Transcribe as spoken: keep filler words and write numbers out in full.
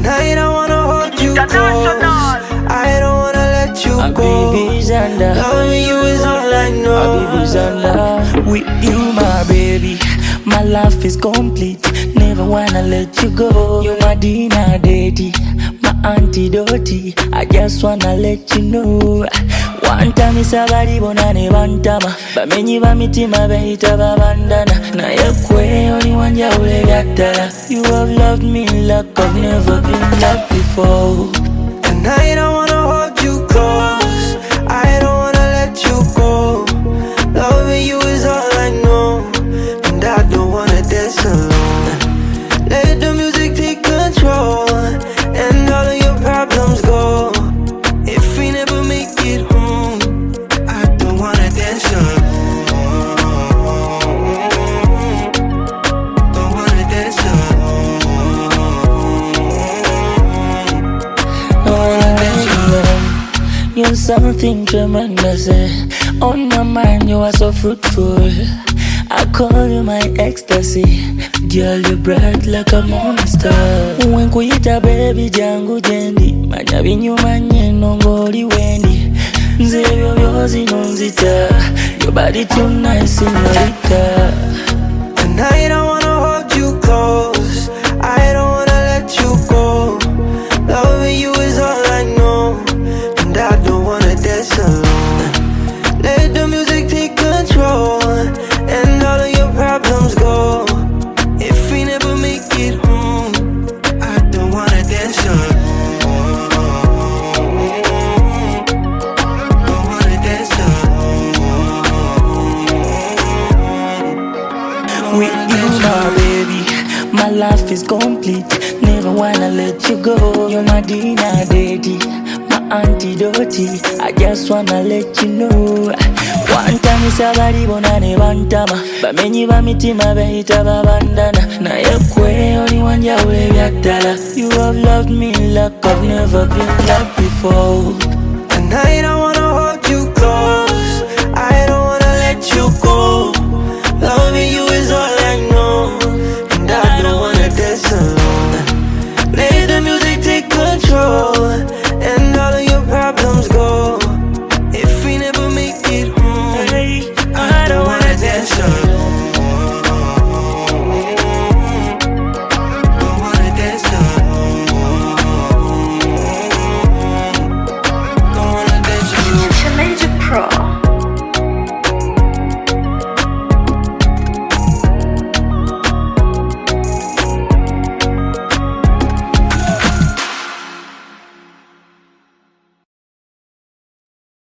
Tonight I wanna hold you close. I don't wanna let you My go. baby's under. Loving you is all I know. My baby's under. With you, my baby, my life is complete. Never wanna let you go. You're my dinner daddy, my antidote. I just wanna let you know. One time is a body bonane bantama. Bamenyi bamitima behita babandana. Na yekwe only one ya ule gatala. You have loved me like I've never been loved before. Tonight I wanna hold you close. I don't wanna let you go. Loving you is all I know, and I don't wanna dance alone. Let the music take control, and all of your problems go. If we never make it home, I don't wanna dance alone. Don't wanna dance alone. Don't wanna dance alone. You're something tremendous, eh? On my mind you are so fruitful. I call you my ecstasy. Girl, you bright like a monster. When kuita baby jangu jendi, manya binyuma nyeno ngoli wendi. Nze byo byozi nonzita. Your body too nice, señorita. Tonight I wanna hold you close. I don't wanna let you go. Loving you is all I know, and I don't wanna dance alone. Let the music take control, and all of your problems go. If we never make it home, I don't wanna dance alone. Don't wanna dance alone. With you, my baby, my life is complete. Never wanna let you go. You're my dinner daddy, my antidote. I just wanna let you know. One time is a body bonane bantama. Bamenyi bamitima behita babandana. Na yekwe only one ya ule gatala. You have loved me like I've never been loved before. Tonight I wanna hold